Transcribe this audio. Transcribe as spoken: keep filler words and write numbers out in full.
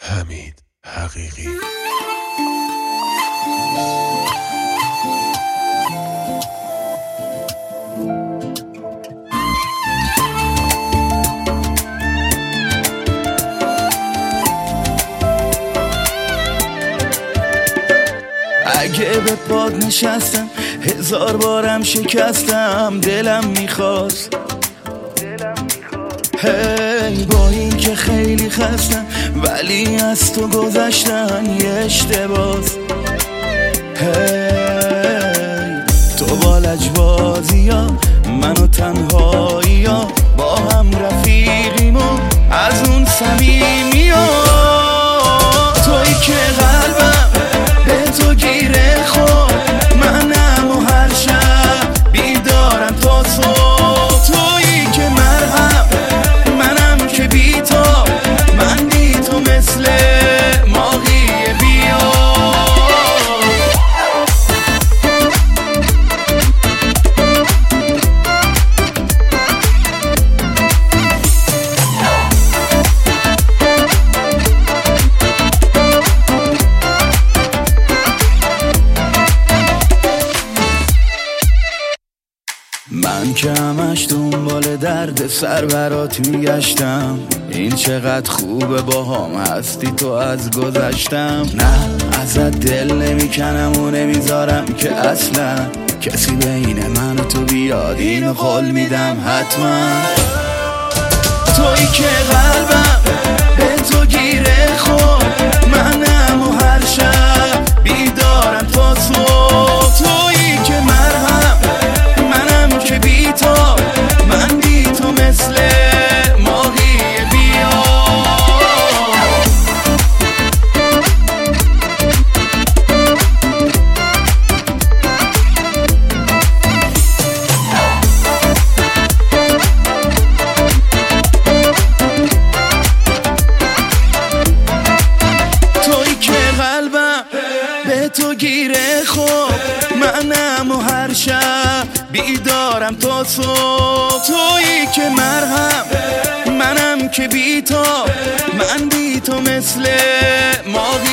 حمید حقیقی. اگه به پاد نشستم هزار بارم شکستم، دلم میخواست هی با این که خیلی خستم ولی از تو گذشتن یه اشتباس. هی تو با لجبازی ها منو تنهایی ها با هم رفیقیم و از اون صمیمی ها، توی که قلبم به تو گیره خود، منم و هر شب بیدارم تا صبح، تویی که مرهم منم که بی تو، من بی تو مثل ماهی بیا. من که همش دنبال درد سر برات میگشتم، این چقدر خوبه با هم هستی تو از گذشتم. نه ازت دل نمیکنم و نمیذارم که اصلا کسی بین من و تو بیاد، اینو قول میدم حتما. تویی که قلبم به تو گیره خود، منم و هر شب بیدارم تا صبح، تویی که مرهم منم که بی تو، من بی تو مثل ماهی بیا. تویی که قلبم به تو گیره خوب، منم و هر شب بیدارم تا صبح، تویی که مرهم منم که بی تو، من بی تو مثل ماهی